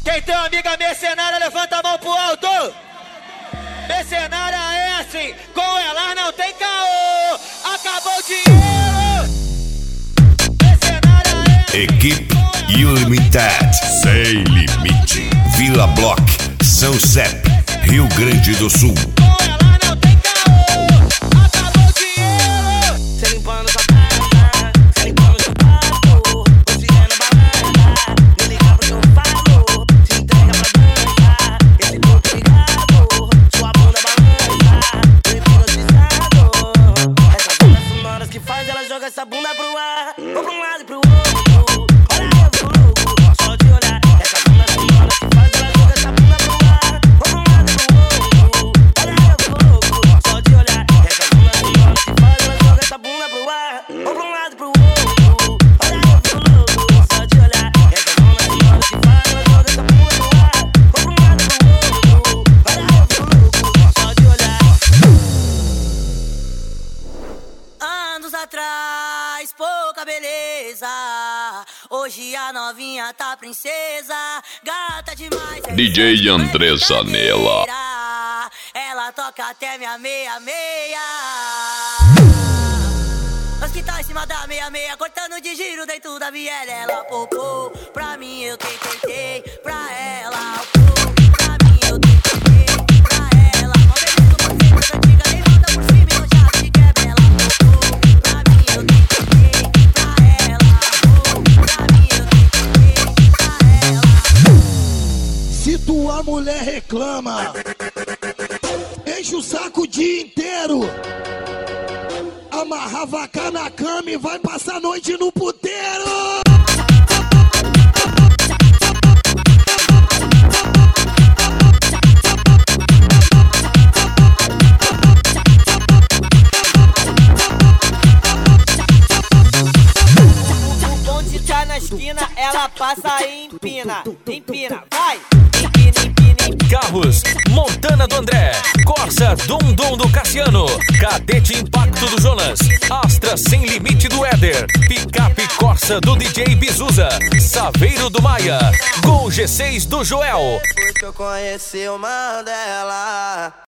Quem tem uma amiga mercenária, levanta a mão pro alto. Mercenária é assim, com elas não tem caô. Acabou o dinheiro. Mercenária é assim. Equipe Ilimited, sem limite. Vila Block, São Sepp, Rio Grande do Sul. Com elas não tem caô. Acabou o dinheiro. Cê limpando sua casa, cê limpando seu papo. Você é no balança, nem liga pro que eu falo. Se entrega pra dança, esse corpo ligado. Sua bunda balança, eu hipnotizado. Essas ondas sonoras que faz ela joga essa bunda pro ar. Ou pra um lado e pro outro. Olha eu fico louco, só de olhar. Essas ondas sonoras que faz ela joga essa bunda pro ar. Ou pra um lado e pro outro. Olha eu fico louco, só de olhar. Essas ondas sonoras que faz ela joga essa bunda pro ar. Ou pra um lado e pro outro. Olha eu fico louco, só de olhar. Essas ondas sonoras que faz ela joga essa bunda pro ar. Ou pra um lado e pro outro. Olha eu fico louco, só de olhar. Anos atrás, pouca beleza. Hoje a novinha tá princesa. Gata demais. DJ André Zanella. Ela toca até minha meia-meia. Nós que tá em cima da meia-meia, cortando de giro dentro da viela. Ela popou, pra mim eu tentei, pra ela opou. Pra mim eu tentei, pra ela. Ó, bebê, tô fazendo das antigas, nem volta por cima e não já te quebra. Ela popou, pra mim eu tentei, pra ela opou. Pra mim eu tentei, pra ela. Se tua mulher reclama, enche o saco o dia inteiro, amarra a vaca na cama e vai passar a noite no puteiro. O bonde tá na esquina, ela passa e empina. Empina, vai. Empina, empina, empina. Carros, Montana do André, Corsa Dum Dum do Cassiano, Cadete Impacto do Jonas, Astra Sem Limite do Éder, Picape Corsa do DJ Bizuza, Saveiro do Maia, Gol G6 do Joel. Depois que eu conheci o Mandela.